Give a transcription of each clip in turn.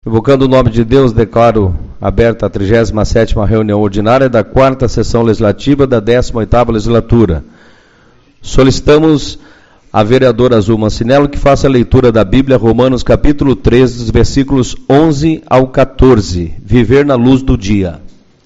Invocando o nome de Deus, declaro aberta a 37ª reunião ordinária da 4ª sessão legislativa da 18ª legislatura. Solicitamos a vereadora Azul Mancinello que faça a leitura da Bíblia, Romanos capítulo 13, dos versículos 11 ao 14. Viver na luz do dia.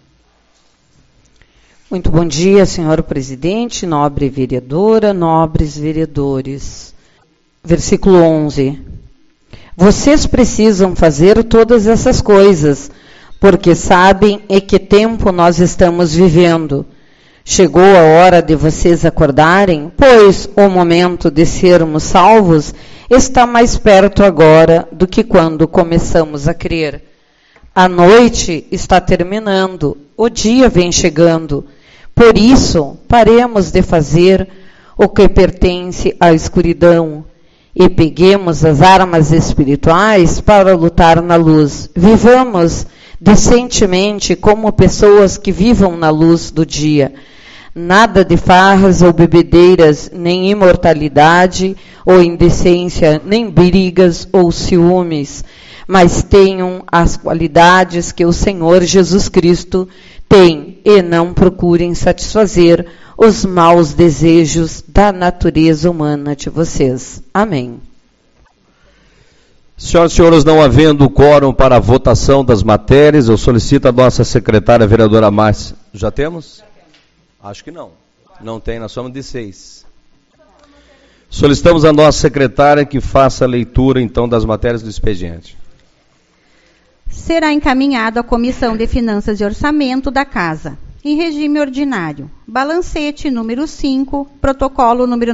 Muito bom dia, senhor presidente, nobre vereadora, nobres vereadores. Versículo 11. Vocês precisam fazer todas essas coisas, porque sabem em que tempo nós estamos vivendo. Chegou a hora de vocês acordarem, pois o momento de sermos salvos está mais perto agora do que quando começamos a crer. A noite está terminando, o dia vem chegando. Por isso, paremos de fazer o que pertence à escuridão e peguemos as armas espirituais para lutar na luz. Vivamos decentemente como pessoas que vivam na luz do dia. Nada de farras ou bebedeiras, nem imortalidade ou indecência, nem brigas ou ciúmes, mas tenham as qualidades que o Senhor Jesus Cristo tem e não procurem satisfazer os maus desejos da natureza humana de vocês. Amém. Senhoras e senhores, não havendo quórum para a votação das matérias, eu solicito a nossa secretária, a vereadora Márcia. Já temos? Acho que não. Não tem, nós somos de 6. Solicitamos a nossa secretária que faça a leitura, então, das matérias do expediente. Será encaminhado à Comissão de Finanças e Orçamento da Casa, em regime ordinário, balancete número 5, protocolo número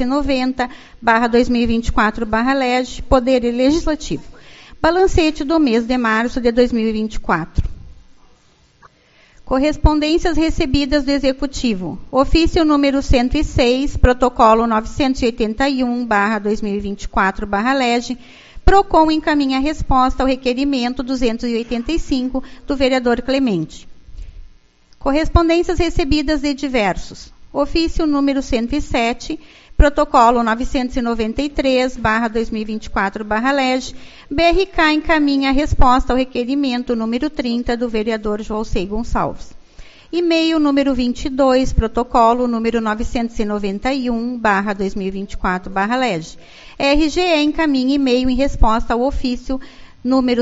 990/2024/LEG, Poder Legislativo, balancete do mês de março de 2024. Correspondências recebidas do Executivo, ofício número 106, protocolo 981/2024/LEG, PROCON encaminha a resposta ao requerimento 285 do vereador Clemente. Correspondências recebidas de diversos. Ofício número 107, protocolo 993/2024/LEG, BRK encaminha a resposta ao requerimento número 30 do vereador Joalcei Gonçalves. E-mail número 22, protocolo número 991/2024/LEG. RGE encaminha e-mail em resposta ao ofício número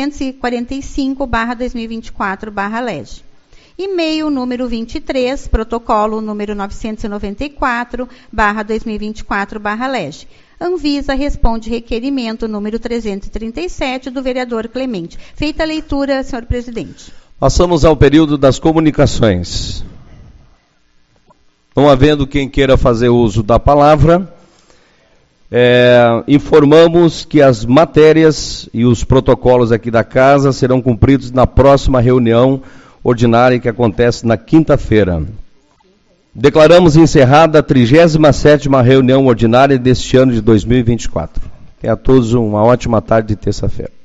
745/2024/LEG. E-mail número 23, protocolo número 994/2024/LEG. Anvisa responde requerimento número 337 do vereador Clemente. Feita a leitura, senhor presidente. Passamos ao período das comunicações. Não havendo quem queira fazer uso da palavra, informamos que as matérias e os protocolos aqui da casa serão cumpridos na próxima reunião ordinária que acontece na quinta-feira. Declaramos encerrada a 37ª reunião ordinária deste ano de 2024. Tenha a todos uma ótima tarde de terça-feira.